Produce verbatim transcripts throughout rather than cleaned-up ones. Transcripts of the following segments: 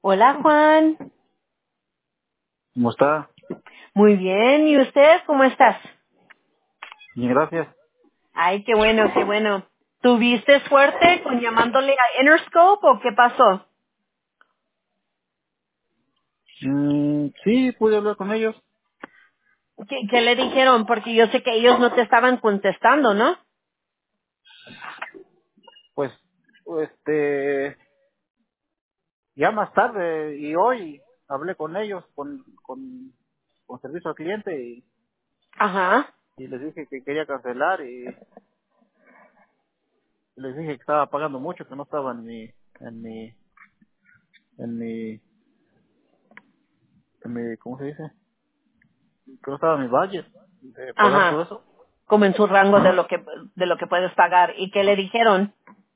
Hola, Juan. ¿Cómo está? Muy bien. ¿Y usted cómo estás? Bien, gracias. Ay, qué bueno, qué bueno. ¿Tuviste suerte con llamándole a Interscope o qué pasó? Mm, sí, pude hablar con ellos. ¿Qué, qué le dijeron? Porque yo sé que ellos no te estaban contestando, ¿no? Pues, este, ya más tarde y hoy hablé con ellos, con, con, con servicio al cliente y, Ajá. y les dije que quería cancelar y les dije que estaba pagando mucho, que no estaba en mi, en mi, en mi, en mi, ¿cómo se dice? Que no estaba en mi budget de pagar todo Ajá. eso. Como en su rango de lo que de lo que puedes pagar. ¿Y qué le dijeron?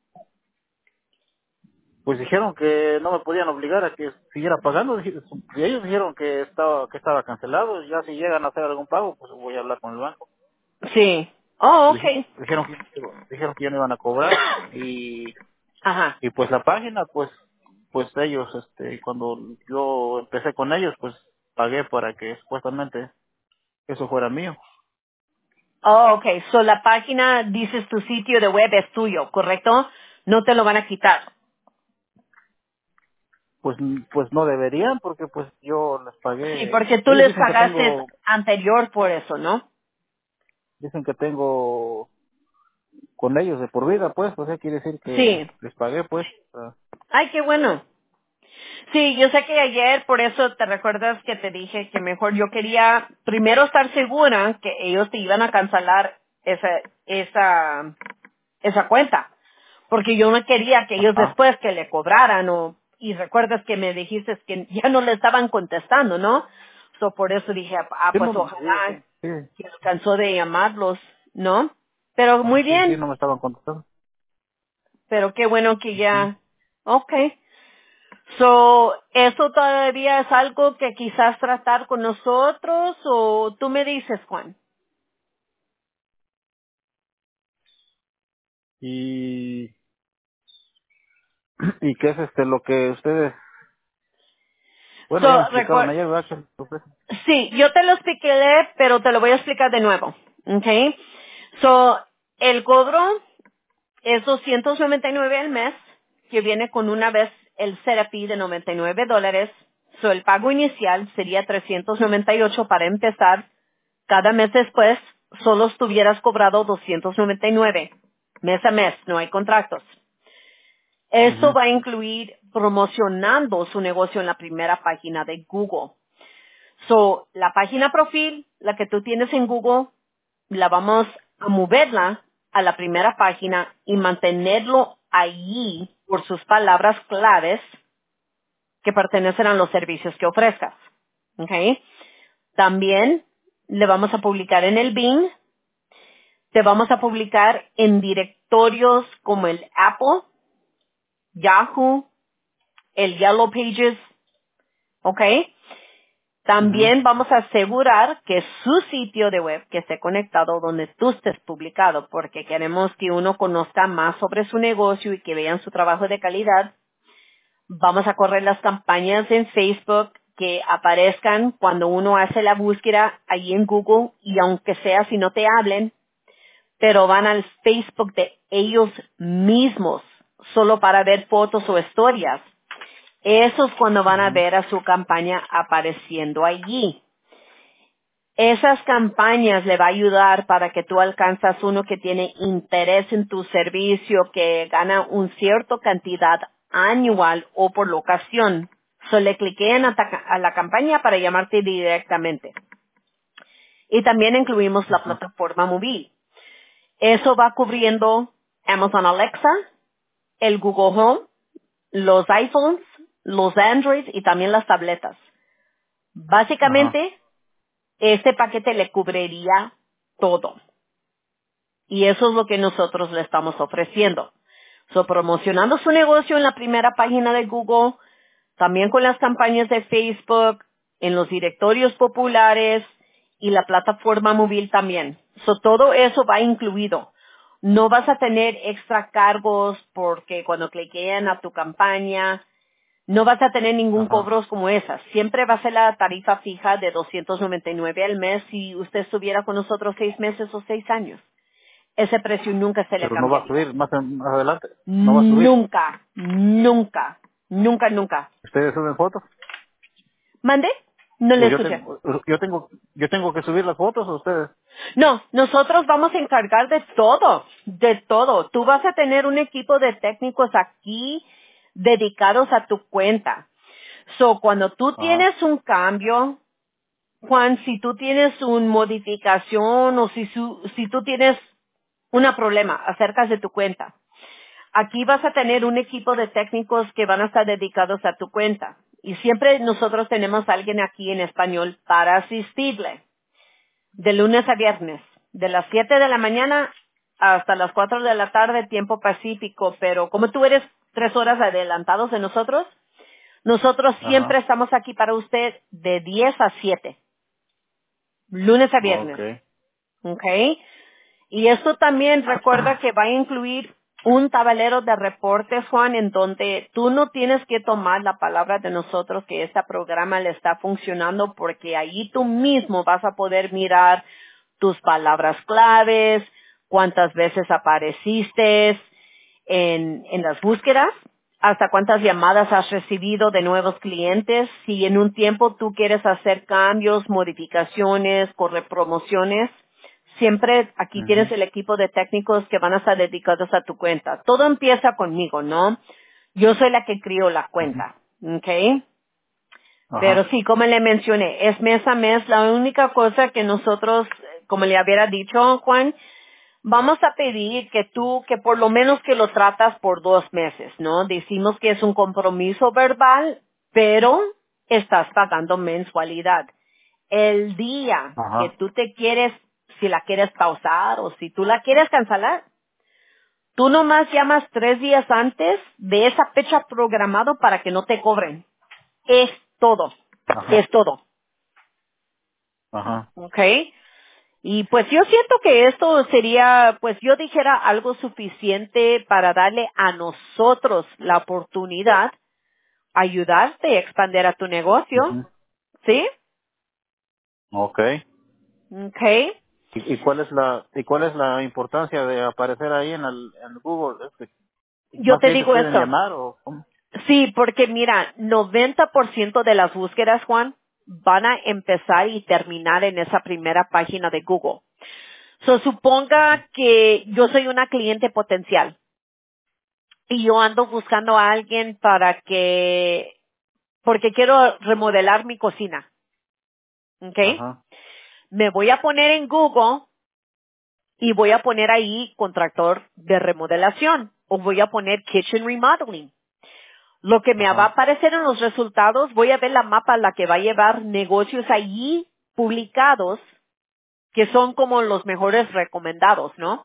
Pues dijeron que no me podían obligar a que siguiera pagando. Dije- Y ellos dijeron que estaba que estaba cancelado. Ya si llegan a hacer algún pago, pues voy a hablar con el banco. Sí. Oh, Dije- okay. Dijeron que dijeron que ya no iban a cobrar y Ajá. y pues la página, pues pues ellos, este, cuando yo empecé con ellos, pues pagué para que supuestamente eso fuera mío. Oh, okay. So la página, dices tu sitio de web es tuyo, ¿correcto? No te lo van a quitar. Pues pues no deberían porque pues yo les Sí, pagué. porque tú Ellos les dicen que pagaste tengo anterior por eso, ¿no? dicen que tengo con ellos de por vida, pues, o sea, quiere decir que Sí. les pagué, pues. ah, Ay, qué bueno. Sí, yo sé que ayer, por eso te recuerdas que te dije que mejor yo quería primero estar segura que ellos te iban a cancelar esa, esa, esa cuenta. Porque yo no quería que ellos Ajá. después que le cobraran o, y recuerdas que me dijiste que ya no le estaban contestando, ¿no? So, por eso dije, ah, Sí, pues no, sí, sí, ojalá sí, que alcanzó de llamarlos, ¿no? Pero muy sí, sí, bien, no me estaban contestando. pero qué bueno que Ujú. ya, okay. So, ¿eso todavía es algo que quizás tratar con nosotros o tú me dices, Juan? Y, y qué es este lo que ustedes, bueno, ya me So, explicaron recuer- ayer, ¿verdad? Que lo ofrecen. sí, yo te lo expliqué, pero te lo voy a explicar de nuevo, okay? So, el cobro es doscientos noventa y nueve al mes, que viene con una vez el Serapi de noventa y nueve dólares. So, el pago inicial sería trescientos noventa y ocho para empezar. Cada mes después, solo estuvieras cobrado doscientos noventa y nueve. Mes a mes, no hay contratos. Esto Ujú, va a incluir promocionando su negocio en la primera página de Google. So, la página profil, la que tú tienes en Google, la vamos a moverla a la primera página y mantenerlo allí por sus palabras claves que pertenecen a los servicios que ofrezcas. ¿Ok? También le vamos a publicar en el Bing, te vamos a publicar en directorios como el Apple, Yahoo, el Yellow Pages, ¿ok? ujú, También vamos a asegurar que su sitio de web que esté conectado donde tú estés publicado, porque queremos que uno conozca más sobre su negocio y que vean su trabajo de calidad. Vamos a correr las campañas en Facebook que aparezcan cuando uno hace la búsqueda ahí en Google y aunque sea si no te hablen, pero van al Facebook de ellos mismos solo para ver fotos o historias. Eso es cuando van a ujú, ver a su campaña apareciendo allí. Esas campañas le va a ayudar para que tú alcanzas uno que tiene interés en tu servicio, que gana un cierto cantidad anual o por locación. So le cliqueen a, ta- a la campaña para llamarte directamente. Y también incluimos la ajá, plataforma móvil. Eso va cubriendo Amazon Alexa, el Google Home, los iPhones, los Androids y también las tabletas. ajá, Básicamente, este paquete le cubriría todo. Y eso es lo que nosotros le estamos ofreciendo. So, promocionando su negocio en la primera página de Google, también con las campañas de Facebook, en los directorios populares y la plataforma móvil también. So, todo eso va incluido. No vas a tener extra cargos porque cuando cliquen a tu campaña No vas a tener ningún Ajá. cobro como esas. Siempre va a ser la tarifa fija de doscientos noventa y nueve al mes si usted estuviera con nosotros seis meses o seis años. Ese precio nunca se le Pero no va a cambiaría. subir más, en- más adelante. No va a subir. Nunca, nunca, nunca, nunca. ¿Ustedes suben fotos? ¿Mande? No le Pues yo escuché. tengo, yo tengo, yo tengo que subir las fotos o ustedes. No, nosotros vamos a encargar de todo, de todo. Tú vas a tener un equipo de técnicos aquí dedicados a tu cuenta. So, cuando tú Ajá. tienes un cambio, Juan, si tú tienes una modificación o si, su- si tú tienes un problema acerca de tu cuenta, aquí vas a tener un equipo de técnicos que van a estar dedicados a tu cuenta. Y siempre nosotros tenemos a alguien aquí en español para asistirle, de lunes a viernes, de las siete de la mañana hasta las cuatro de la tarde, tiempo pacífico. Pero como tú eres tres horas adelantados de nosotros, nosotros siempre Ajá. estamos aquí para usted de diez a siete, lunes a viernes. Okay. ¿Ok? Y esto también recuerda que va a incluir un tablero de reportes, Juan, en donde tú no tienes que tomar la palabra de nosotros que este programa le está funcionando, porque allí tú mismo vas a poder mirar tus palabras claves, cuántas veces apareciste en, en las búsquedas, hasta cuántas llamadas has recibido de nuevos clientes, si en un tiempo tú quieres hacer cambios, modificaciones, correr promociones. Siempre aquí tienes Ujú. el equipo de técnicos que van a estar dedicados a tu cuenta. Todo empieza conmigo, ¿no? Yo soy la que crío la Ujú. cuenta, ¿ok? Pero Ajá. sí, como le mencioné, es mes a mes. La única cosa que nosotros, eh, como le hubiera dicho, Juan, vamos a pedir que tú, que por lo menos que lo tratas por dos meses, ¿no? Decimos que es un compromiso verbal, pero estás pagando mensualidad. El día que Ajá. tú te quieres, si la quieres pausar o si tú la quieres cancelar, tú nomás llamas tres días antes de esa fecha programado para que no te cobren. Es todo. Ajá. Es todo. Ajá. ¿Ok? Y pues yo siento que esto sería, pues yo dijera algo suficiente para darle a nosotros la oportunidad, ayudarte a expandir a tu negocio. Ujú. ¿Sí? Okay. ¿Ok? ¿Y, y cuál es la y cuál es la importancia de aparecer ahí en el en Google? Es que Yo más te clientes digo pueden esto. llamar o cómo? Sí, porque mira, noventa por ciento de las búsquedas, Juan, van a empezar y terminar en esa primera página de Google. So, suponga que yo soy una cliente potencial y yo ando buscando a alguien para que, porque quiero remodelar mi cocina, ¿ok? Ajá. Me voy a poner en Google y voy a poner ahí contractor de remodelación o voy a poner kitchen remodeling. Lo que me va a Ajá. aparecer en los resultados, voy a ver la mapa a la que va a llevar negocios allí publicados que son como los mejores recomendados, ¿no?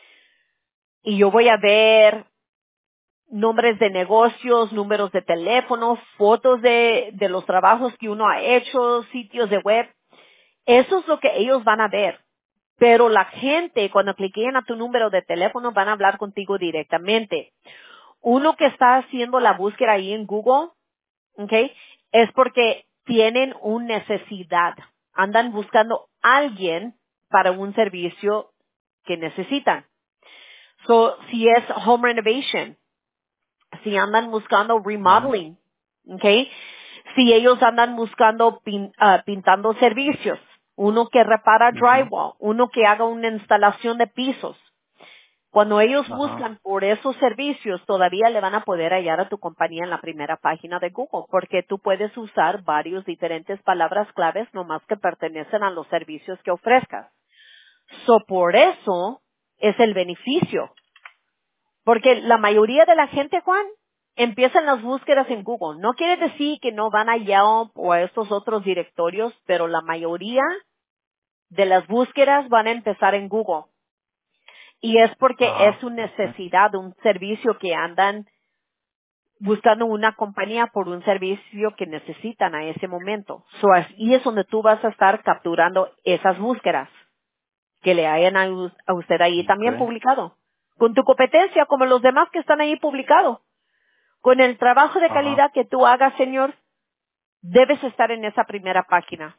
Y yo voy a ver nombres de negocios, números de teléfono, fotos de, de los trabajos que uno ha hecho, sitios de web. Eso es lo que ellos van a ver. Pero la gente, cuando cliquen a tu número de teléfono, van a hablar contigo directamente. Uno que está haciendo la búsqueda ahí en Google, ¿ok? Es porque tienen una necesidad. Andan buscando a alguien para un servicio que necesitan. So, si es home renovation, si andan buscando Ujú. remodeling, ¿ok? Si ellos andan buscando pin- ah, pintando servicios, uno que repara Ujú. drywall, uno que haga una instalación de pisos. Cuando ellos Ajá. buscan por esos servicios, todavía le van a poder hallar a tu compañía en la primera página de Google, porque tú puedes usar varios diferentes palabras claves nomás que pertenecen a los servicios que ofrezcas. So, por eso es el beneficio. Porque la mayoría de la gente, Juan, empiezan las búsquedas en Google. No quiere decir que no van a Yelp o a estos otros directorios, pero la mayoría de las búsquedas van a empezar en Google. Y es porque es Ajá. una Okay. necesidad, un servicio que andan buscando una compañía por un servicio que necesitan a ese momento. So, y es donde tú vas a estar capturando esas búsquedas que le hayan a, us- a usted ahí también Okay. publicado. Con tu competencia, como los demás que están ahí publicados. Con el trabajo de Ajá. calidad que tú hagas, señor, debes estar en esa primera página,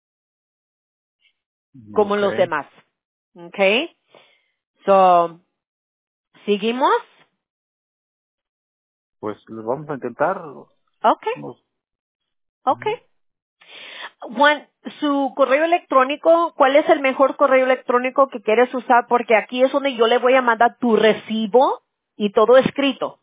como los Okay. demás. ¿Ok? So, ¿seguimos? Pues lo vamos a intentar. Ok, Nos- ok. Juan, su correo electrónico, ¿cuál es el mejor correo electrónico que quieres usar? Porque aquí es donde yo le voy a mandar tu recibo y todo escrito.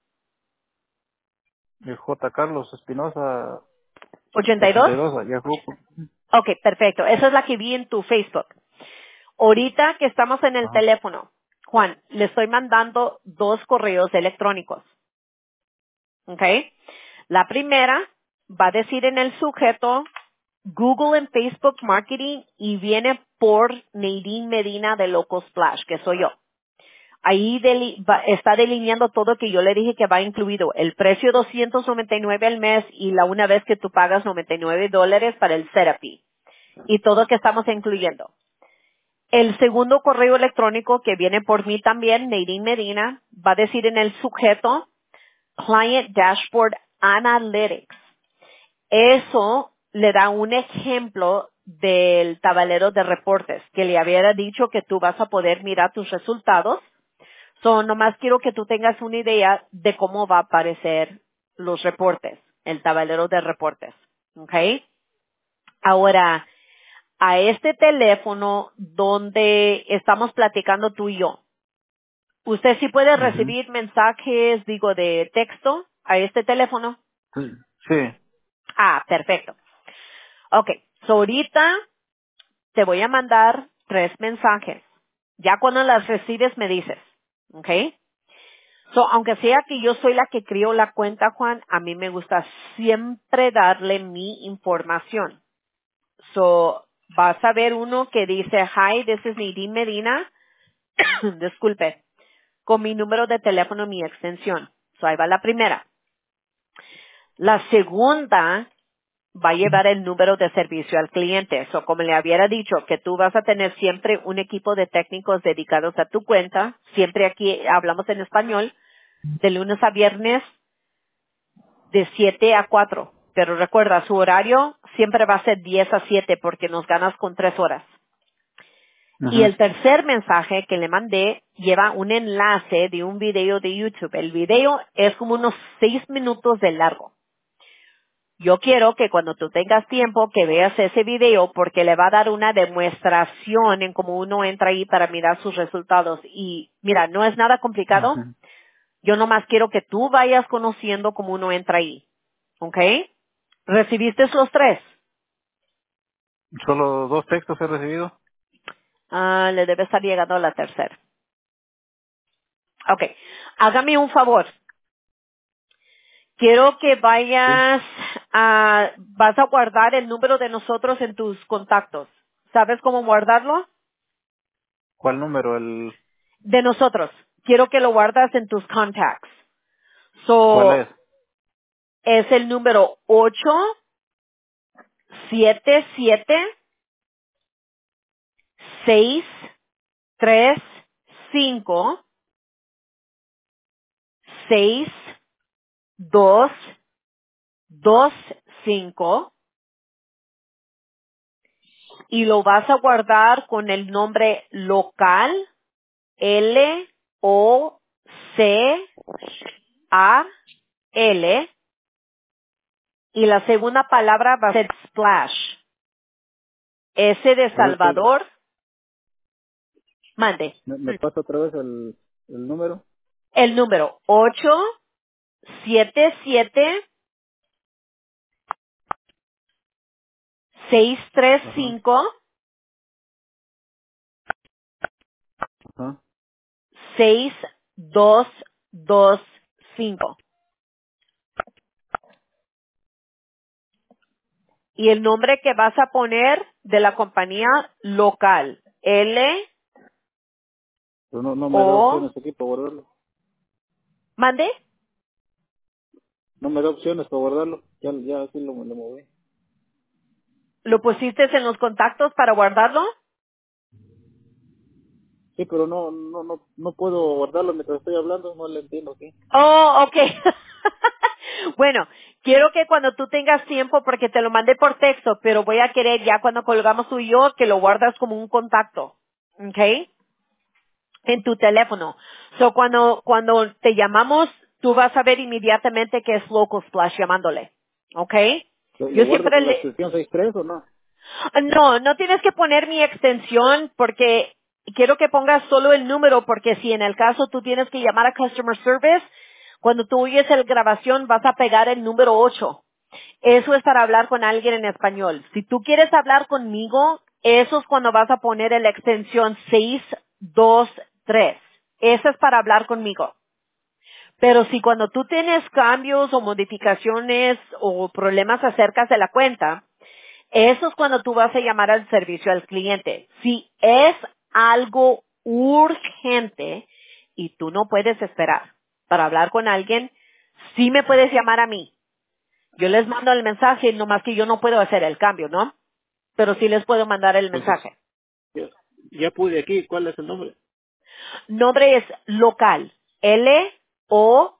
eh, J. Carlos Espinosa ¿ochenta y dos? ochenta y dos a Yahoo. Ok, perfecto. Esa es la que vi en tu Facebook. Ahorita que estamos en el Ajá. teléfono, Juan, le estoy mandando dos correos electrónicos. ¿Ok? La primera va a decir en el sujeto Google and Facebook Marketing y viene por Nadine Medina de Loco Splash, que soy yo. Ahí deli- va- está delineando todo que yo le dije que va incluido. El precio doscientos noventa y nueve al mes y la una vez que tú pagas noventa y nueve dólares para el therapy. Y todo que estamos incluyendo. El segundo correo electrónico que viene por mí también, Nadine Medina, va a decir en el sujeto Client Dashboard Analytics. Eso le da un ejemplo del tablero de reportes que le había dicho que tú vas a poder mirar tus resultados. So, nomás quiero que tú tengas una idea de cómo va a aparecer los reportes, el tablero de reportes. ¿Ok? Ahora, a este teléfono donde estamos platicando tú y yo, ¿usted sí puede Ujú. recibir mensajes, digo, de texto a este teléfono? Sí. Sí. Ah, perfecto. Ok, so ahorita te voy a mandar tres mensajes. Ya cuando las recibes me dices, ¿ok? So, aunque sea que yo soy la que crió la cuenta, Juan, a mí me gusta siempre darle mi información. So, vas a ver uno que dice, hi, this is Nadine Medina, disculpe, con mi número de teléfono, mi extensión. So, ahí va la primera. La segunda va a llevar el número de servicio al cliente. So, como le hubiera dicho, que tú vas a tener siempre un equipo de técnicos dedicados a tu cuenta. Siempre aquí hablamos en español, de lunes a viernes, de siete a cuatro. Pero recuerda, su horario siempre va a ser diez a siete porque nos ganas con tres horas. Y Ujú. el tercer mensaje que le mandé lleva un enlace de un video de YouTube. El video es como unos seis minutos de largo. Yo quiero que cuando tú tengas tiempo que veas ese video porque le va a dar una demostración en cómo uno entra ahí para mirar sus resultados. Y mira, no es nada complicado. Ujú. Yo nomás quiero que tú vayas conociendo cómo uno entra ahí. ¿Ok? ¿Recibiste los tres? Solo dos textos he recibido. Ah, le debe estar llegando a la tercera. Ok. Hágame un favor. Quiero que Sí. vayas a, vas a guardar el número de nosotros en tus contactos. ¿Sabes cómo guardarlo? ¿Cuál número? El De nosotros. Quiero que lo guardas en tus contacts. ¿Cuál es? So, es el número ocho siete siete seis tres cinco seis dos dos cinco y lo vas a guardar con el nombre local L O C A L y la segunda palabra va a ser splash. S de A ver, ¿cuál? Salvador, mande. ¿Me, me pasa otra vez el, el número? El número ocho siete siete seis tres Ajá. cinco Ajá. seis dos dos cinco. Y el nombre que vas a poner de la compañía local. L Pero no, no me da O, opciones aquí para guardarlo. mande. No me da opciones para guardarlo. Ya, ya así lo, lo moví. ¿Lo pusiste en los contactos para guardarlo? Sí, pero no, no, no, no puedo guardarlo mientras estoy hablando, no le entiendo, ¿sí? Oh, okay. Bueno, quiero que cuando tú tengas tiempo, porque te lo mandé por texto, pero voy a querer ya cuando colgamos tú y yo, que lo guardas como un contacto. ¿Ok? En tu teléfono. So, cuando, cuando te llamamos, tú vas a ver inmediatamente que es Local Splash llamándole. ¿Ok? ¿Lo, lo Yo guardo siempre con la le, extensión sesenta y tres o no? no, no tienes que poner mi extensión porque quiero que pongas solo el número porque si en el caso tú tienes que llamar a Customer Service, cuando tú oyes la grabación vas a pegar el número ocho. Eso es para hablar con alguien en español. Si tú quieres hablar conmigo, eso es cuando vas a poner la extensión seis dos tres. Eso es para hablar conmigo. Pero si cuando tú tienes cambios o modificaciones o problemas acerca de la cuenta, eso es cuando tú vas a llamar al servicio al cliente. Si es algo urgente y tú no puedes esperar para hablar con alguien, sí me puedes llamar a mí. Yo les mando el mensaje, nomás que yo no puedo hacer el cambio, ¿no? Pero sí les puedo mandar el Entonces, mensaje. ya, ya pude aquí, ¿cuál es el nombre? Nombre es local. L O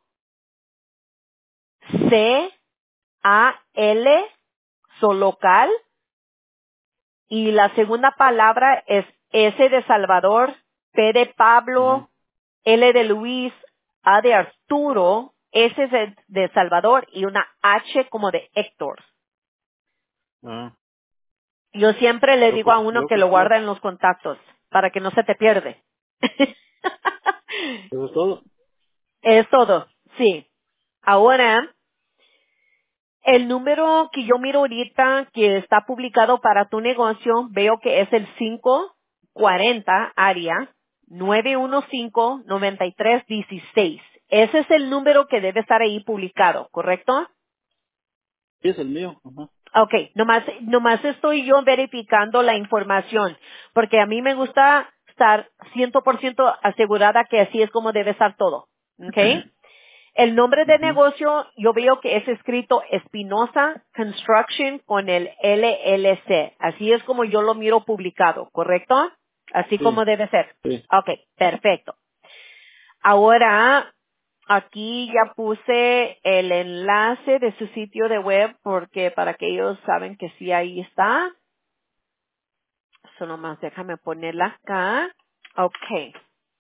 C A L, so local. Y la segunda palabra es S de Salvador, P de Ajá, Pablo, L de Luis, A de Arturo, S de, de Salvador y una H como de Héctor. ajá. Yo siempre le digo a Locos, uno que locos lo Plus. guarda en los contactos para que no se te pierde. Eso es todo. Es todo, sí. Ahora, el número que yo miro ahorita que está publicado para tu negocio, veo que es el cinco cuarenta área nueve uno cinco, nueve tres uno seis. Ese es el número que debe estar ahí publicado, ¿correcto? Sí, es el mío. Ajá. Okay, nomás, nomás estoy yo verificando la información, porque a mí me gusta estar cien por ciento asegurada que así es como debe estar todo. Okay. El nombre de Ujú. negocio, yo veo que es escrito Espinosa Construction con el L L C. Así es como yo lo miro publicado, ¿correcto? Así Sí, como debe ser. sí. Ok, perfecto. Ahora, aquí ya puse el enlace de su sitio de web porque para que ellos saben que sí ahí está. Eso nomás déjame ponerla acá. Ok,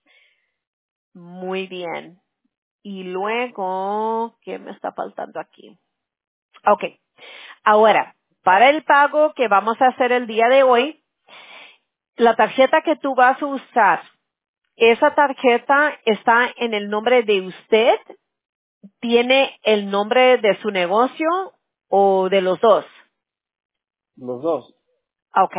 muy bien. Y luego, ¿qué me está faltando aquí? Ok. Ahora, para el pago que vamos a hacer el día de hoy, la tarjeta que tú vas a usar, esa tarjeta está en el nombre de usted, tiene el nombre de su negocio o de los dos. Los dos. Ok.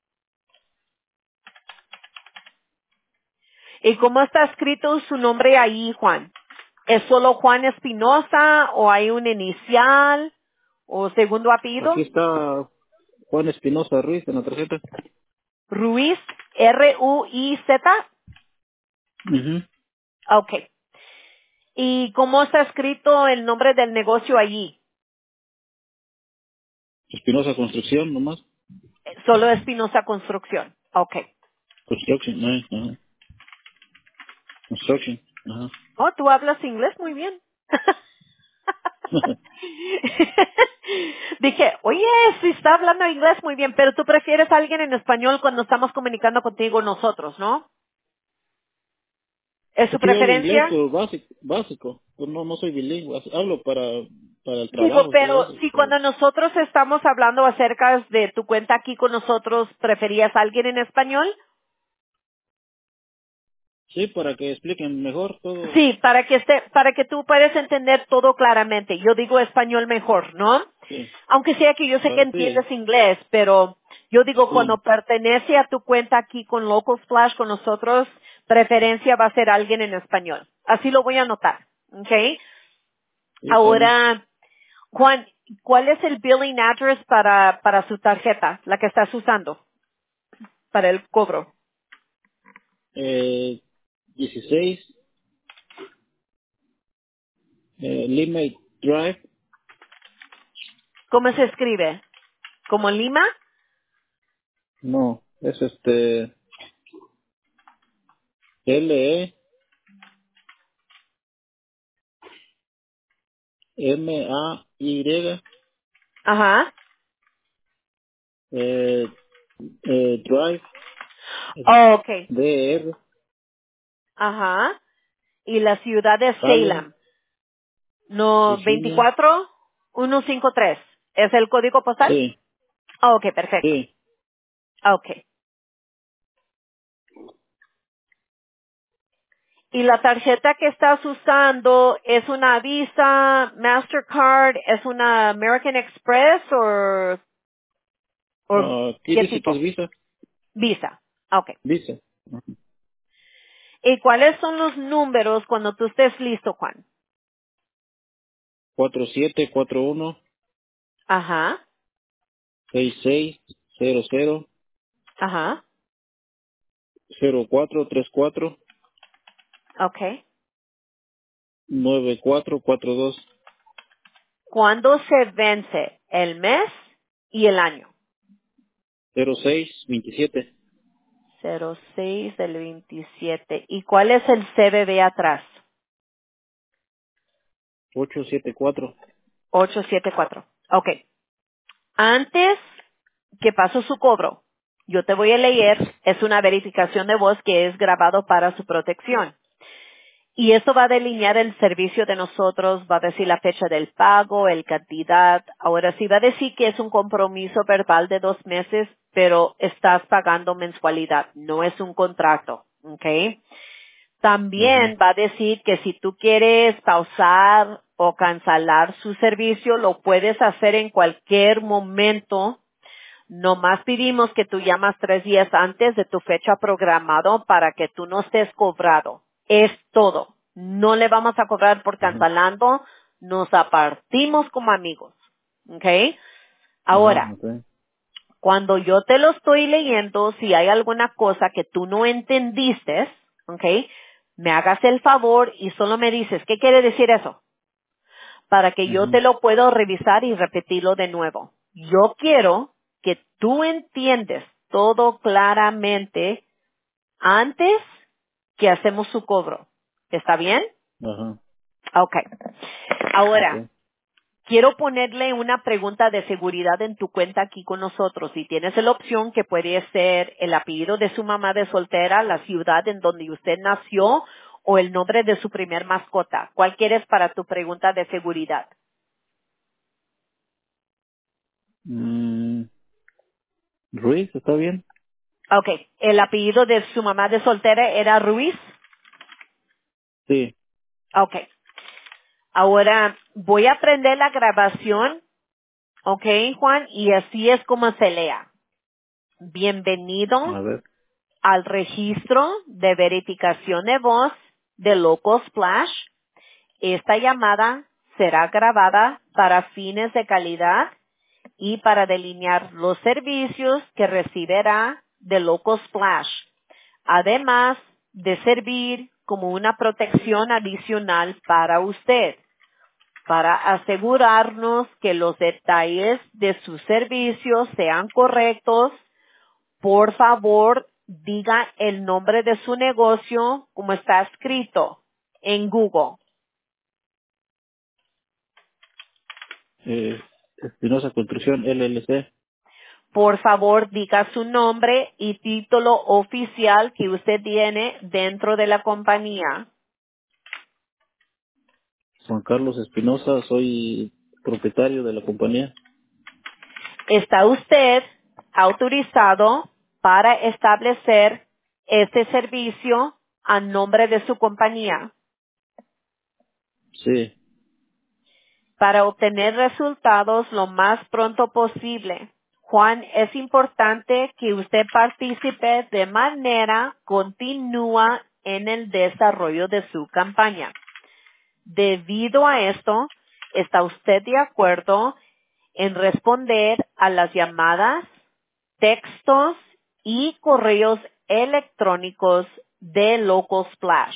¿Y cómo está escrito su nombre ahí, Juan? ¿Es solo Juan Espinosa o hay un inicial o segundo Aquí apellido? está Juan Espinosa Ruiz en la tarjeta. Ruiz, R U I Z. Ujú. Ok. ¿Y cómo está escrito el nombre del negocio allí? Espinosa Construcción, nomás. Solo Espinosa Construcción. Ok. Construction, eh, ajá. Construction, ajá. Oh, tú hablas inglés muy bien. Dije, oye, sí está hablando inglés muy bien, pero tú prefieres a alguien en español cuando estamos comunicando contigo nosotros, ¿no? ¿Es su Es que yo hablo inglés, preferencia? pero básico, básico. Pues no, no soy bilingüe. Hablo para, para el Digo, trabajo y todo pero eso. si Pero cuando nosotros estamos hablando acerca de tu cuenta aquí con nosotros, ¿preferías a alguien en español? sí, para que expliquen mejor todo. Sí, para que esté, para que tú puedas entender todo claramente. Yo digo español mejor, ¿no? Sí, Aunque sea que yo sé que para, sí, entiendes inglés, pero yo digo sí. cuando pertenece a tu cuenta aquí con Local Splash con nosotros, preferencia va a ser alguien en español. Así lo voy a anotar, ¿ok? Sí, está bien. Ahora, Juan, ¿cuál es el billing address para, para su tarjeta, la que estás usando para el cobro? Eh, dieciséis, eh, Limate Drive. ¿Cómo se escribe? ¿Como Lima? No, es este, L E M A Y Ajá. eh, eh, Drive Oh, okay. D R Ajá. Y la ciudad de Salem, Salem. No, Virginia. veinticuatro mil ciento cincuenta y tres. ¿Es el código postal? Sí, Ah, ok, perfecto. sí. Ok. ¿Y la tarjeta que estás usando es una Visa, Mastercard, es una American Express o, o Ah, aquí qué dice que es tipo? Visa. Visa. Ok. Visa. ¿Y cuáles son los números cuando tú estés listo, Juan? cuatro siete cuatro uno Ajá. seis seis cero cero Ajá. cero cuatro tres cuatro Ok. nueve cuatro cuatro dos ¿Cuándo se vence el mes y el año? cero seis veintisiete cero seis del veintisiete. ¿Y cuál es el C V V atrás? ocho siete cuatro. ochocientos setenta y cuatro. Ok. Antes que pasó su cobro, yo te voy a leer, es una verificación de voz que es grabado para su protección. Y esto va a delinear el servicio de nosotros, va a decir la fecha del pago, el cantidad. Ahora sí va a decir que es un compromiso verbal de dos meses, pero estás pagando mensualidad, no es un contrato. ¿Ok? Ajá. También va a decir que si tú quieres pausar o cancelar su servicio, lo puedes hacer en cualquier momento. Nomás pedimos que tú llamas tres días antes de tu fecha programado para que tú no estés cobrado. Es todo. No le vamos a cobrar por Ajá. cancelando. Nos apartimos como amigos. ¿Ok? Ajá. Ahora, Okay. cuando yo te lo estoy leyendo, si hay alguna cosa que tú no entendiste, ¿ok? Me hagas el favor y solo me dices, ¿qué quiere decir eso? Para que yo Ajá. te lo puedo revisar y repetirlo de nuevo. Yo quiero que tú entiendes todo claramente antes que hacemos su cobro. ¿Está bien? Ajá. Ok. Ahora, Okay. quiero ponerle una pregunta de seguridad en tu cuenta aquí con nosotros. Si tienes la opción que puede ser el apellido de su mamá de soltera, la ciudad en donde usted nació o el nombre de su primer mascota. ¿Cuál quieres para tu pregunta de seguridad? Mm, Ruiz, ¿está bien? Ok. ¿El apellido de su mamá de soltera era Ruiz? Sí. Ok. Ahora voy a prender la grabación, ok, Juan, y así es como se lea. Bienvenido A ver. al registro de verificación de voz de Local Splash. Esta llamada será grabada para fines de calidad y para delinear los servicios que recibirá de Local Splash, además de servir como una protección adicional para usted, para asegurarnos que los detalles de sus servicios sean correctos. Por favor, diga el nombre de su negocio como está escrito en Google. Eh, Espinosa Construcción L L C. Por favor, diga su nombre y título oficial que usted tiene dentro de la compañía. Juan Carlos Espinosa, soy propietario de la compañía. ¿Está usted autorizado para establecer este servicio a nombre de su compañía? Sí. Para obtener resultados lo más pronto posible, Juan, es importante que usted participe de manera continua en el desarrollo de su campaña. Debido a esto, ¿está usted de acuerdo en responder a las llamadas, textos y correos electrónicos de Local Splash?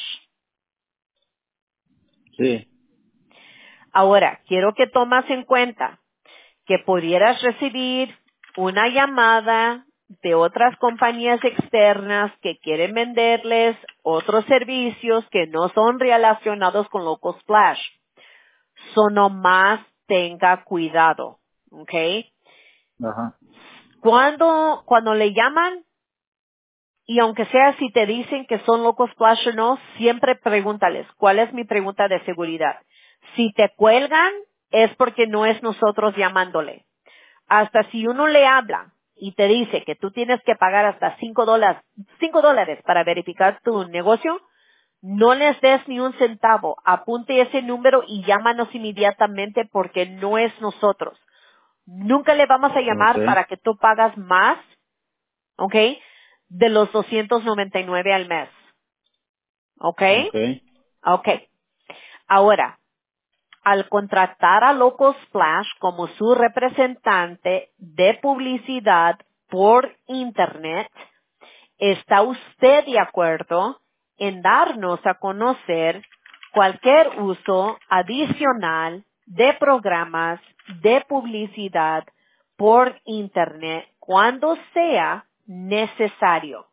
Sí. Ahora, quiero que tomas en cuenta que pudieras recibir una llamada de otras compañías externas que quieren venderles otros servicios que no son relacionados con Local Splash. So nomás tenga cuidado, ¿ok? Ajá. Cuando, cuando le llaman, y aunque sea si te dicen que son Local Splash o no, siempre pregúntales, ¿cuál es mi pregunta de seguridad? Si te cuelgan, es porque no es nosotros llamándole. Hasta si uno le habla y te dice que tú tienes que pagar hasta cinco dólares, cinco dólares para verificar tu negocio, no les des ni un centavo. Apunte ese número y llámanos inmediatamente porque no es nosotros. Nunca le vamos a llamar Okay. para que tú pagas más, ¿ok? De los doscientos noventa y nueve al mes. ¿Ok? Okay. Ok. Ahora, al contratar a Local Splash como su representante de publicidad por Internet, ¿está usted de acuerdo en darnos a conocer cualquier uso adicional de programas de publicidad por Internet cuando sea necesario?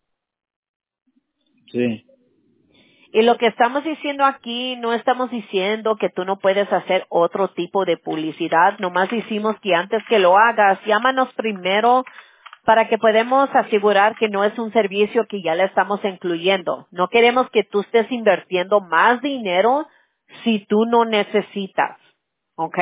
Sí. Y lo que estamos diciendo aquí, no estamos diciendo que tú no puedes hacer otro tipo de publicidad, nomás decimos que antes que lo hagas, llámanos primero para que podamos asegurar que no es un servicio que ya le estamos incluyendo. No queremos que tú estés invirtiendo más dinero si tú no necesitas. ¿Ok?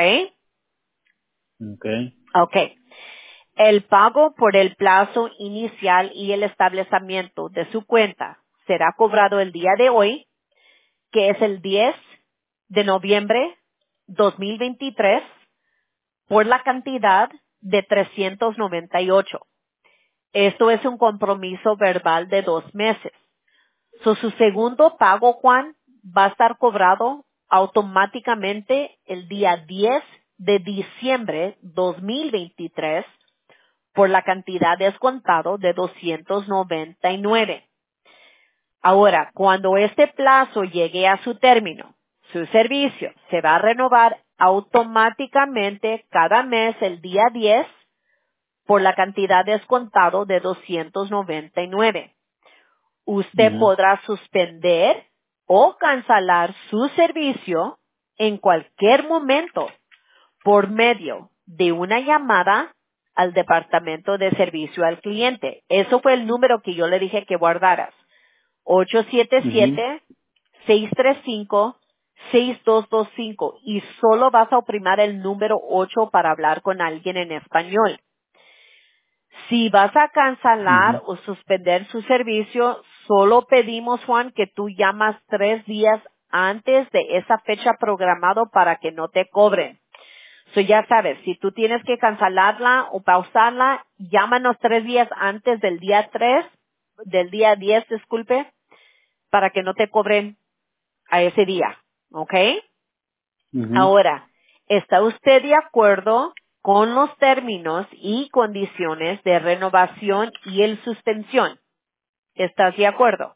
Okay. Ok. El pago por el plazo inicial y el establecimiento de su cuenta será cobrado el día de hoy, que es el diez de noviembre dos mil veintitrés, por la cantidad de trescientos noventa y ocho. Esto es un compromiso verbal de dos meses. So, su segundo pago, Juan, va a estar cobrado automáticamente el día diez de diciembre dos mil veintitrés por la cantidad descontado de doscientos noventa y nueve. Ahora, cuando este plazo llegue a su término, su servicio se va a renovar automáticamente cada mes el día diez por la cantidad descontado de doscientos noventa y nueve. Usted Ujú. podrá suspender o cancelar su servicio en cualquier momento por medio de una llamada al departamento de servicio al cliente. Eso fue el número que yo le dije que guardaras. ocho siete Ujú. siete, seis tres cinco, seis dos dos cinco y solo vas a oprimir el número ocho para hablar con alguien en español. Si vas a cancelar Ujú. o suspender su servicio, solo pedimos, Juan, que tú llamas tres días antes de esa fecha programado para que no te cobren. So ya sabes, si tú tienes que cancelarla o pausarla, llámanos tres días antes del día tres, del día diez, disculpe, para que no te cobren a ese día. ¿Ok? Ujú. Ahora, ¿está usted de acuerdo con los términos y condiciones de renovación y el suspensión? ¿Estás de acuerdo?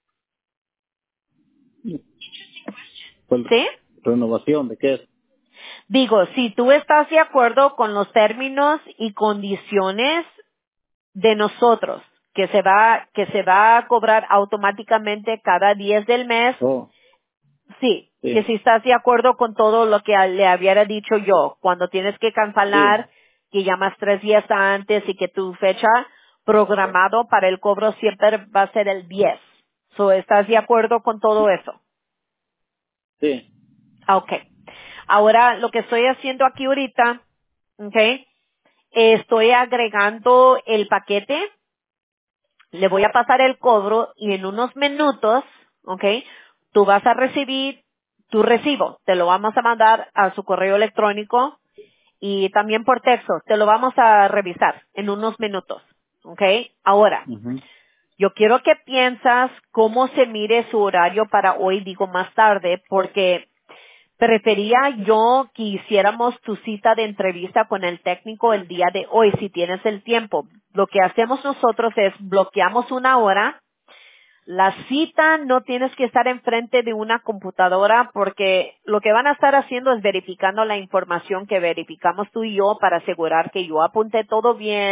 Pues, ¿Sí? renovación, ¿de qué es? Digo, si tú estás de acuerdo con los términos y condiciones de nosotros, que se va, que se va a cobrar automáticamente cada diez del mes. Oh, Sí, que sí. si estás de acuerdo con todo lo que le había dicho yo, cuando tienes que Sí. cancelar, que llamas tres días antes y que tu fecha programado para el cobro siempre va a ser el diez. So, ¿estás de acuerdo con todo eso? Sí. Ok. Ahora, lo que estoy haciendo aquí ahorita, ok, estoy agregando el paquete, le voy a pasar el cobro y en unos minutos, ok, tú vas a recibir tu recibo. Te lo vamos a mandar a su correo electrónico y también por texto. Te lo vamos a revisar en unos minutos, ok. Ahora, Ujú. yo quiero que piensas cómo se mire su horario para hoy, digo más tarde, porque prefería yo que hiciéramos tu cita de entrevista con el técnico el día de hoy, si tienes el tiempo. Lo que hacemos nosotros es bloqueamos una hora. La cita no tienes que estar enfrente de una computadora porque lo que van a estar haciendo es verificando la información que verificamos tú y yo para asegurar que yo apunté todo bien,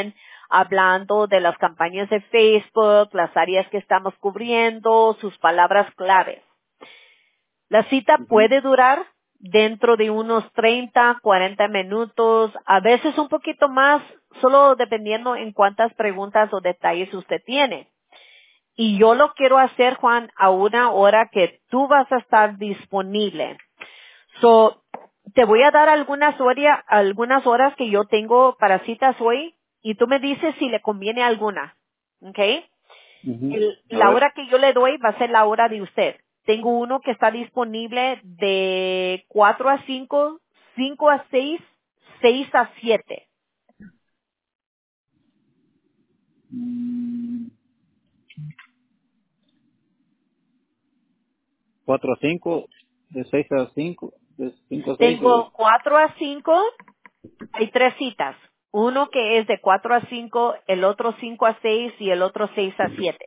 hablando de las campañas de Facebook, las áreas que estamos cubriendo, sus palabras claves. La cita Ujú. puede durar dentro de unos treinta, cuarenta minutos, a veces un poquito más, solo dependiendo en cuántas preguntas o detalles usted tiene. Y yo lo quiero hacer, Juan, a una hora que tú vas a estar disponible. So, te voy a dar algunas horas, algunas horas que yo tengo para citas hoy y tú me dices si le conviene alguna. ¿Ok? Ujú. El- A la ver. hora que yo le doy va a ser la hora de usted. Tengo uno que está disponible de cuatro a cinco, cinco a seis, seis a siete. Mm, cuatro a cinco, de seis a cinco, de cinco a seis. Tengo cuatro a cinco, hay tres citas. Uno que es de cuatro a cinco, el otro cinco a seis y el otro seis a siete.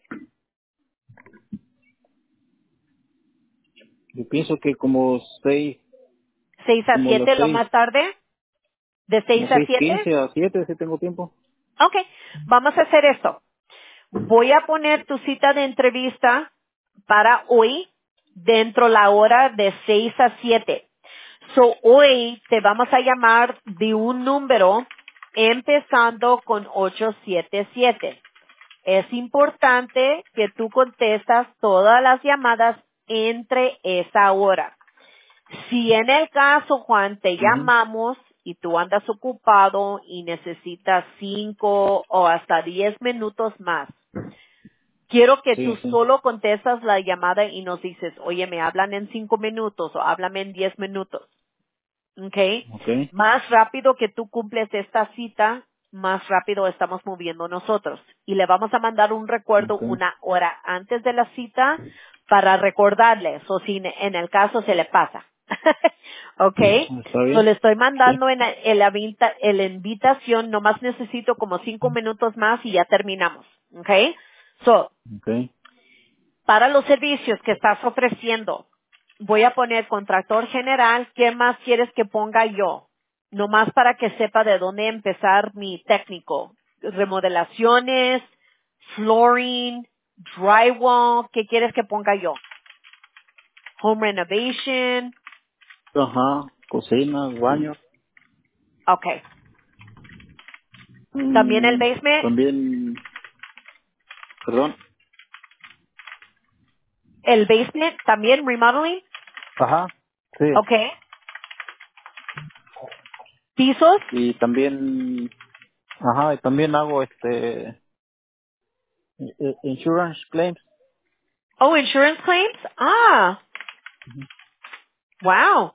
Yo pienso que como seis, Seis a como las siete lo seis, más tarde, de seis como a seis siete. quince a siete, si tengo tiempo. Ok, vamos a hacer esto. Voy a poner tu cita de entrevista para hoy dentro la hora de seis a siete. So, hoy te vamos a llamar de un número empezando con ocho siete siete. Es importante que tú contestas todas las llamadas entre esa hora. Si en el caso, Juan, te Ujú. llamamos y tú andas ocupado y necesitas cinco o hasta diez minutos más, quiero que tú Sí, sí. solo contestas la llamada y nos dices, oye, me hablan en cinco minutos o háblame en diez minutos. ¿Ok? Okay. Más rápido que tú cumples esta cita, más rápido estamos moviendo nosotros. Y le vamos a mandar un recuerdo Okay. una hora antes de la cita para recordarles, o si en el caso se le pasa. ¿Ok? ¿Está So bien? le estoy Sí. mandando en la, en la vinta- en la invitación, nomás necesito como cinco minutos más y ya terminamos. ¿Ok? So, Okay. para los servicios que estás ofreciendo, voy a poner contractor general. ¿Qué más quieres que ponga yo? Nomás para que sepa de dónde empezar mi técnico. Remodelaciones, flooring, drywall. ¿Qué quieres que ponga yo? Home renovation. Ajá. Cocina, baño. Okay. También el Mm, basement. también, perdón. El basement, también remodeling. Ajá. Sí. Okay. Pisos. Y también, ajá, y también hago este, i- insurance claims. Oh, insurance claims. Ah, wow.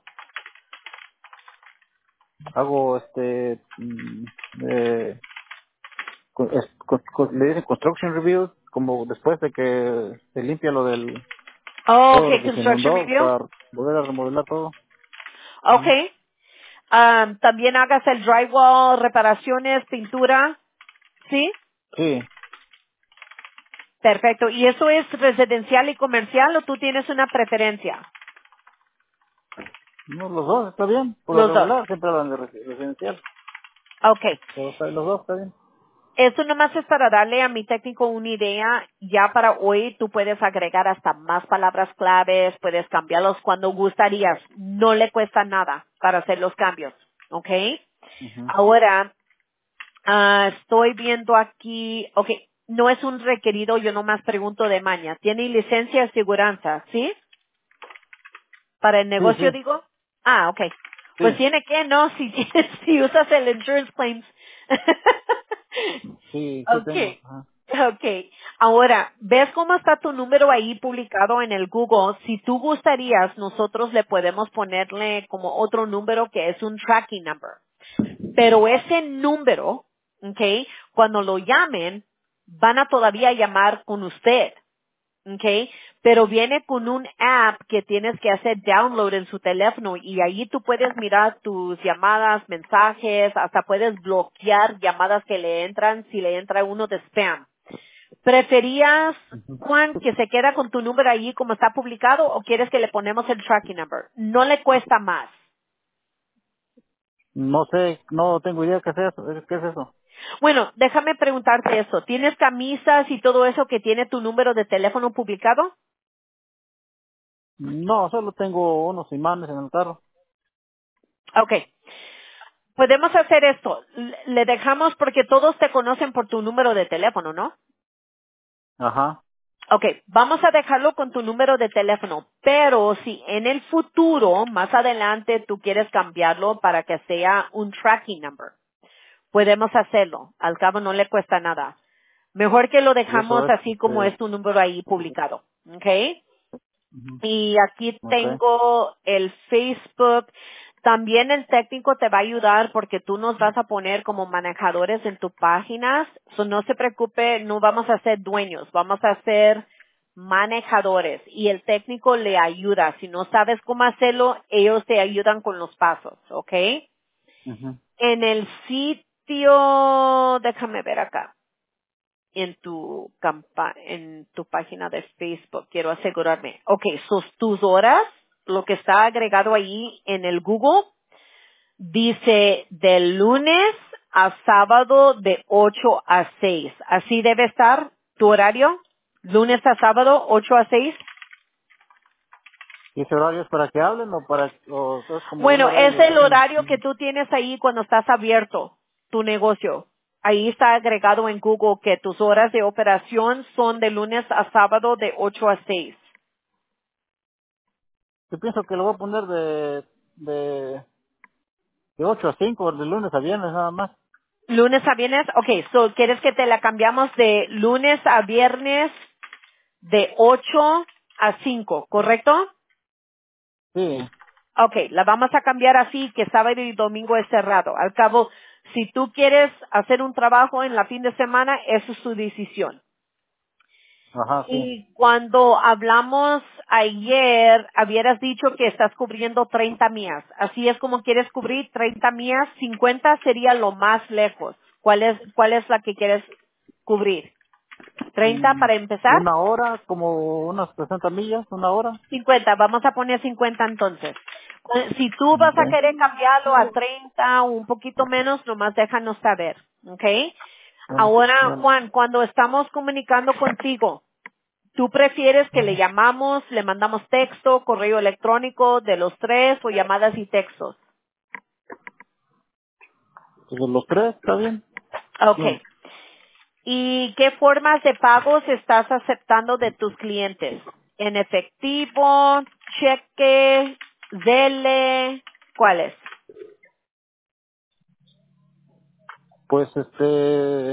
Hago este, mm, eh, co- es- co- co- le dicen construction reviews, como después de que se limpia lo del, Oh, todo okay, lo que se construction inundó review. para volver a remodelar todo. Ujú. Okay. Um, también hagas el drywall, reparaciones, pintura. ¿Sí? Sí. Perfecto. ¿Y eso es residencial y comercial o tú tienes una preferencia? No, los dos está bien. Por lo Los dos. regular siempre hablan de resi- residencial. Okay. Pero está- los dos está bien. Eso nomás es para darle a mi técnico una idea. Ya para hoy tú puedes agregar hasta más palabras claves, puedes cambiarlos cuando gustarías. No le cuesta nada para hacer los cambios. ¿Ok? Ujú. Ahora, ah, estoy viendo aquí, ok, no es un requerido, yo nomás pregunto de maña. ¿Tiene licencia de seguranza, sí? ¿Para el Sí, negocio sí, digo? Ah, ok. Pues sí. tiene que, no, si, si usas el insurance claims. Sí, sí tengo. Okay, Ajá. okay. Ahora, ¿ves cómo está tu número ahí publicado en el Google? Si tú gustarías, nosotros le podemos ponerle como otro número que es un tracking number. Pero ese número, okay, cuando lo llamen, van a todavía llamar con usted. Okay, pero viene con un app que tienes que hacer download en su teléfono y ahí tú puedes mirar tus llamadas, mensajes, hasta puedes bloquear llamadas que le entran si le entra uno de spam. ¿Preferías, Juan, que se queda con tu número ahí como está publicado o quieres que le ponemos el tracking number? No le cuesta más. No sé, no tengo idea qué es eso. ¿Qué es eso? Bueno, déjame preguntarte eso. ¿Tienes camisas y todo eso que tiene tu número de teléfono publicado? No, solo tengo unos imanes en el carro. Okay. Podemos hacer esto. Le le dejamos porque todos te conocen por tu número de teléfono, ¿no? Ajá. Okay, vamos a dejarlo con tu número de teléfono, pero si en el futuro, más adelante, tú quieres cambiarlo para que sea un tracking number, podemos hacerlo. Al cabo no le cuesta nada. Mejor que lo Y eso dejamos es, así como es este, tu número ahí publicado. ¿Ok? ujú, Y aquí okay. tengo el Facebook. También el técnico te va a ayudar porque tú nos vas a poner como manejadores en tu páginas. So, no se preocupe, no vamos a ser dueños, vamos a ser manejadores. Y el técnico le ayuda. Si no sabes cómo hacerlo, ellos te ayudan con los pasos, ¿ok? Ujú. En el sitio, déjame ver acá en tu campa en tu página de Facebook. Quiero asegurarme. Ok, sus tus horas, lo que está agregado ahí en el Google, dice de lunes a sábado de ocho a seis. ¿Así debe estar tu horario? Lunes a sábado, ocho a seis. ¿Y ese horario es para que hablen o para, o es como un Bueno, es horario? el horario que tú tienes ahí cuando estás abierto tu negocio. Ahí está agregado en Google que tus horas de operación son de lunes a sábado de ocho a seis. Yo pienso que lo voy a poner de, de, de ocho a cinco, de lunes a viernes nada más. Lunes a viernes, okay, so quieres que te la cambiamos de lunes a viernes de ocho a cinco, ¿correcto? Sí. Okay, la vamos a cambiar así que sábado y domingo es cerrado. Al cabo, si tú quieres hacer un trabajo en la fin de semana, eso es tu decisión. Ajá, sí. Y cuando hablamos ayer, habieras dicho que estás cubriendo treinta millas. Así es como quieres cubrir treinta millas, cincuenta sería lo más lejos. ¿Cuál es, cuál es la que quieres cubrir? ¿treinta Mm, para empezar? Una hora, como unas sesenta millas, una hora. cincuenta, vamos a poner cincuenta entonces. Eh, Si tú vas a Okay. querer cambiarlo a treinta o un poquito menos, nomás déjanos saber, ¿ok? Bueno, Ahora, bueno. Juan, cuando estamos comunicando contigo, ¿tú prefieres que le llamamos, le mandamos texto, correo electrónico de los tres o llamadas y textos? Pues de los tres, ¿está bien? Okay. Sí. ¿Y qué formas de pagos estás aceptando de tus clientes? ¿En efectivo, cheque, Zelle? ¿Cuáles? Pues este,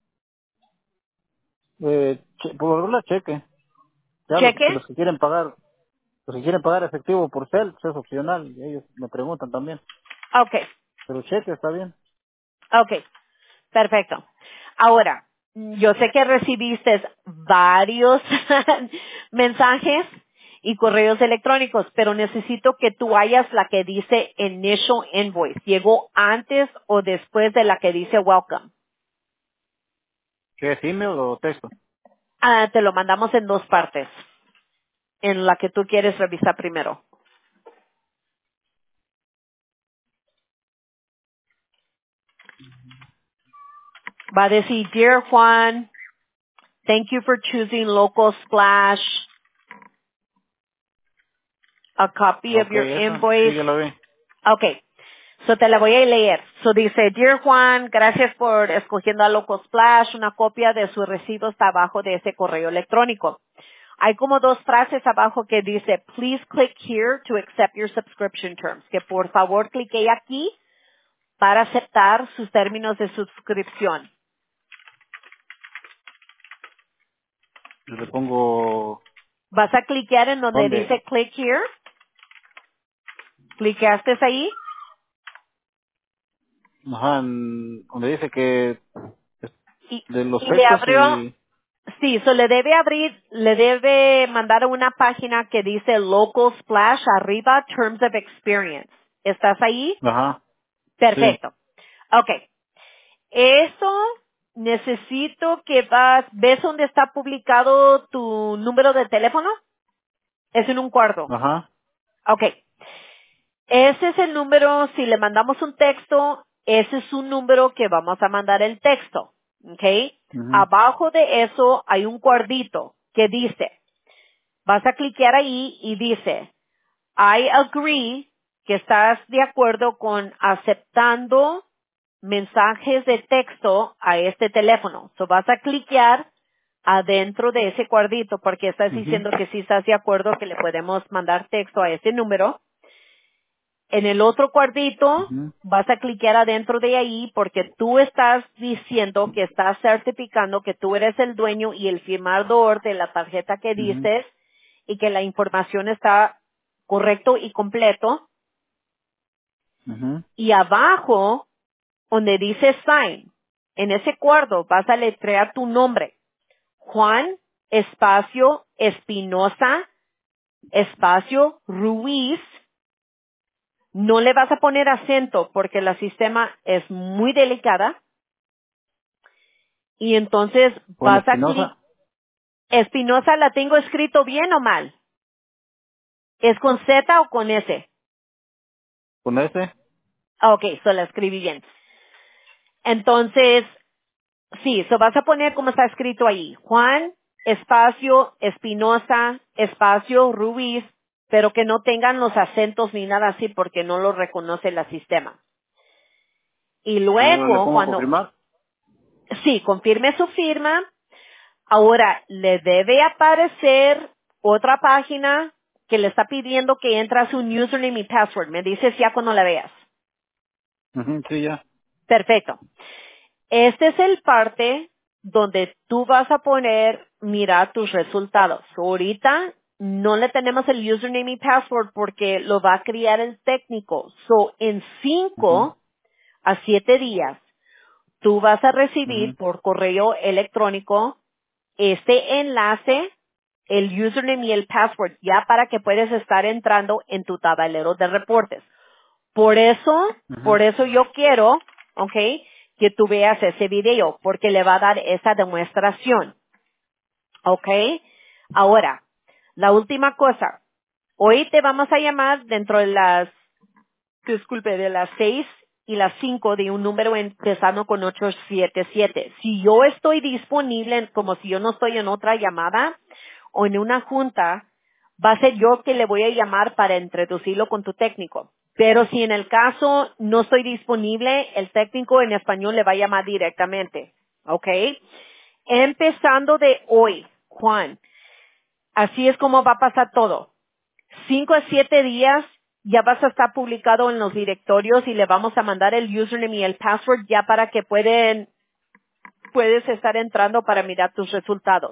eh, che- por regular cheque. Ya los, que- ¿Cheque? los que quieren pagar, los que quieren pagar efectivo por cel, pues es opcional. Y ellos me preguntan también. Okay. Pero cheque está bien. Okay. Perfecto. Ahora, yo sé que recibiste varios mensajes y correos electrónicos, pero necesito que tú hayas la que dice Initial Invoice. ¿Llegó antes o después de la que dice Welcome? ¿Qué es email o texto? Ah, te lo mandamos en dos partes, en la que tú quieres revisar primero. Va a decir, Dear Juan, thank you for choosing Local Splash, a copy of Ok, your esa, sí, invoice. ya la vi. Okay. So te la voy a leer. So dice, Dear Juan, gracias por escogiendo a Loco Splash. Una copia de su recibo está abajo de ese correo electrónico. Hay como dos frases abajo que dice, please click here to accept your subscription terms. Que por favor clique aquí para aceptar sus términos de suscripción. Yo le pongo, Vas a cliquear en donde ¿dónde? dice click here. Cliqueaste ahí. Ajá, en- donde dice que es Y, de los y le fechos abrió. y, Sí, so le debe abrir, le debe mandar a una página que dice Local Splash arriba, Terms of Experience. ¿Estás ahí? ajá, sí, Perfecto. Okay. Eso necesito que vas, ¿ves dónde está publicado tu número de teléfono? Es en un cuarto. ajá, Okay. Ese es el número, si le mandamos un texto, ese es un número que vamos a mandar el texto, ¿ok? Mhm. Abajo de eso hay un cuadrito que dice, vas a clicar ahí y dice, I agree que estás de acuerdo con aceptando mensajes de texto a este teléfono. So vas a clicar adentro de ese cuadrito porque estás Mhm. diciendo que sí estás de acuerdo que le podemos mandar texto a ese número. En el otro cuadrito Mhm. vas a clicar adentro de ahí porque tú estás diciendo que estás certificando que tú eres el dueño y el firmador de la tarjeta que Mhm. dices y que la información está correcto y completo. Mhm. Y abajo, donde dice sign, en ese cuadro vas a letrear tu nombre. Juan, espacio, Espinosa, espacio, Ruiz. No le vas a poner acento porque la sistema es muy delicada. Y entonces Juan vas a clic. Espinosa. Espinosa, ¿la tengo escrito bien o mal? ¿Es con Z o con S? Con ese. Ah, ok, so la escribí bien. Entonces, sí, so vas a poner como está escrito ahí. Juan, espacio, Espinosa, espacio, Ruiz, pero que no tengan los acentos ni nada así porque no lo reconoce el sistema. Y Y luego le luego, pongo cuando, confirmar. sí, confirme su firma. Ahora, le debe aparecer otra página que le está pidiendo que entre a su username y password. Me dices ya cuando la veas. Mhm. Sí, ya. Perfecto. Este es el parte donde tú vas a poner, mirar tus resultados. Ahorita no le tenemos el username y password porque lo va a crear el técnico. So, en Mhm. cinco a siete días, tú vas a recibir Mhm. por correo electrónico este enlace, el username y el password, ya para que puedas estar entrando en tu tablero de reportes. Por eso, por Mhm. eso yo quiero, ¿ok? Que tú veas ese video, porque le va a dar esa demostración, ¿ok? Ahora, la última cosa. Hoy te vamos a llamar dentro de las, disculpe, de las seis y las cinco de un número empezando con ocho siete siete. Si yo estoy disponible, como si yo no estoy en otra llamada o en una junta, va a ser yo que le voy a llamar para introducirlo con tu técnico. Pero si en el caso no estoy disponible, el técnico en español le va a llamar directamente. ¿Ok? Empezando de hoy, Juan, así es como va a pasar todo. Cinco a siete días ya vas a estar publicado en los directorios y le vamos a mandar el username y el password ya para que pueden, puedes estar entrando para mirar tus resultados.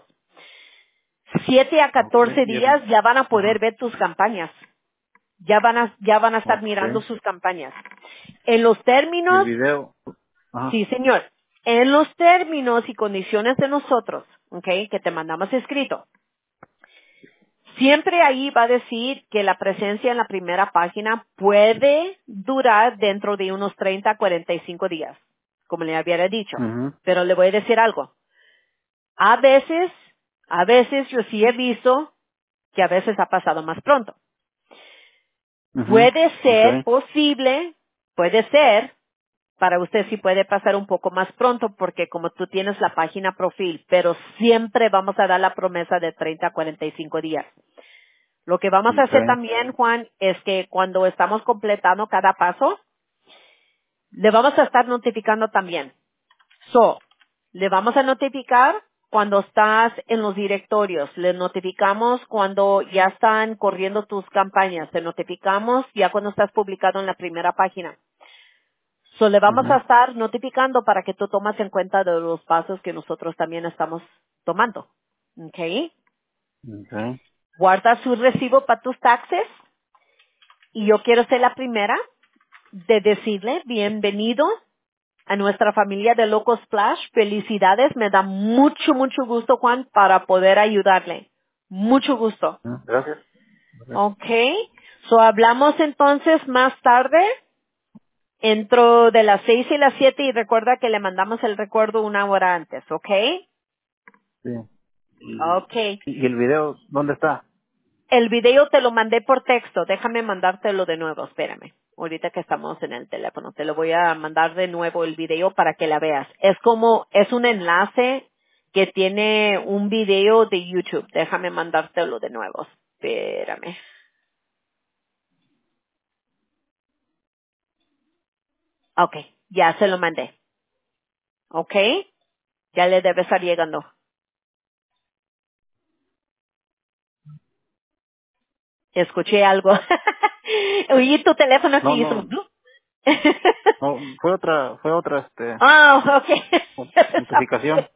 Siete a Okay. catorce Y el, días ya van a poder ajá. ver tus campañas. Ya van a, ya van a estar mirando Okay. sus campañas. En los Y el términos, video. Ajá. sí señor, en los términos y condiciones de nosotros, ¿ok? Que te mandamos escrito. Siempre ahí va a decir que la presencia en la primera página puede durar dentro de unos treinta a cuarenta y cinco días, como le había dicho. Mhm. Pero le voy a decir algo. A veces, a veces yo sí he visto que a veces ha pasado más pronto. Mhm. Puede ser Okay. posible, puede ser, para usted sí puede pasar un poco más pronto porque como tú tienes la página profil, pero siempre vamos a dar la promesa de treinta a cuarenta y cinco días. Lo que vamos a hacer Okay. también, Juan, es que cuando estamos completando cada paso, le vamos a estar notificando también. So, le vamos a notificar cuando estás en los directorios, le notificamos cuando ya están corriendo tus campañas, te notificamos ya cuando estás publicado en la primera página. So, le vamos a Mhm. estar notificando para que tú tomas en cuenta de los pasos que nosotros también estamos tomando. ¿Ok? Okay. Guarda su recibo para tus taxes y yo quiero ser la primera de decirle bienvenido a nuestra familia de Loco Splash. Felicidades, me da mucho, mucho gusto, Juan, para poder ayudarle. Mucho gusto. Mm, gracias. Okay. Ok. So, hablamos entonces más tarde, dentro de las seis y las siete, y recuerda que le mandamos el recuerdo una hora antes, ¿ok? Sí. Y, Ok. y el video, ¿dónde está? El video te lo mandé por texto. Déjame mandártelo de nuevo. Espérame. Ahorita que estamos en el teléfono. Te lo voy a mandar de nuevo el video para que la veas. Es como, es un enlace que tiene un video de YouTube. Déjame mandártelo de nuevo. Espérame. Ok. Ya se lo mandé. Ok. Ya le debe estar llegando. Escuché algo. Oí tu teléfono que No, hizo. no, no, fue otra, fue otra, este, Ah, ok. notificación.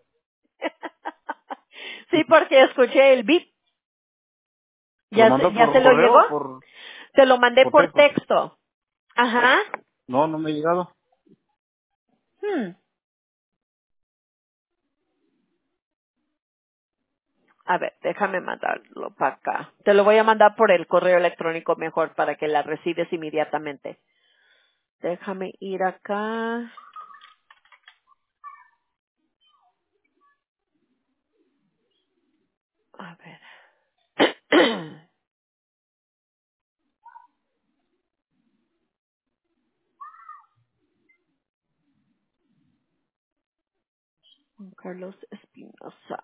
Sí, porque escuché el beep. ¿Lo ¿Ya, se- mandó ya por se lo correo llegó? o por, Te lo mandé por por texto? texto. Ajá. No, no me ha llegado. Hmm. A ver, déjame mandarlo para acá. Te lo voy a mandar por el correo electrónico mejor para que la recibes inmediatamente. Déjame ir acá. A ver. Carlos Espinosa.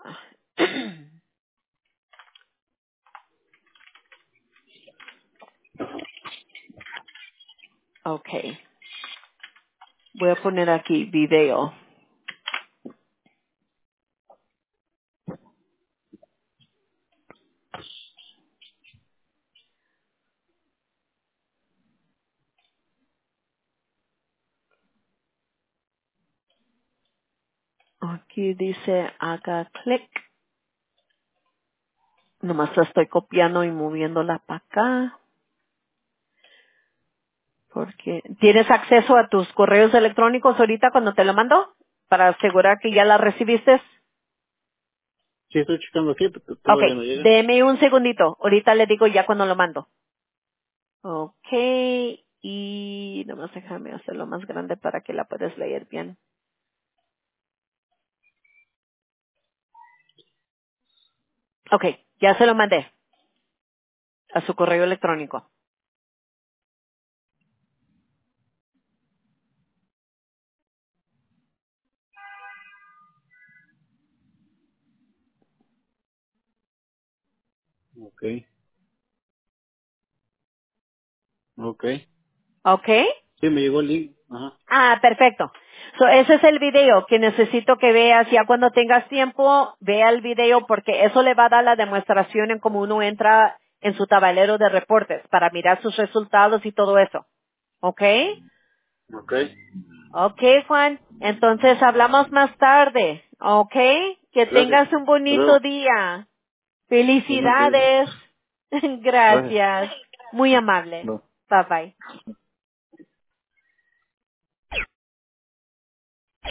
Okay. Voy a poner aquí video. Aquí dice haga clic. Nomás la estoy copiando y moviéndola para acá. Porque ¿tienes acceso a tus correos electrónicos ahorita cuando te lo mando? Para asegurar que ya la recibiste. Sí, estoy checando aquí, pero Ok, todavía no llega. deme un segundito. Ahorita le digo ya cuando lo mando. Ok, y nomás déjame hacerlo más grande para que la puedas leer bien. Ok, ya se lo mandé a su correo electrónico. Ok, ok. Ok. Sí, me llegó el link. Ajá. Ah, perfecto. So, ese es el video que necesito que veas. Ya cuando tengas tiempo, vea el video porque eso le va a dar la demostración en cómo uno entra en su tablero de reportes para mirar sus resultados y todo eso. ¿Ok? Ok. Ok, Juan. Entonces hablamos más tarde. ¿Ok? Que Gracias. tengas un Hasta bonito luego. día. Igualmente. Felicidades. Gracias. Gracias. Muy amable. No. Bye bye.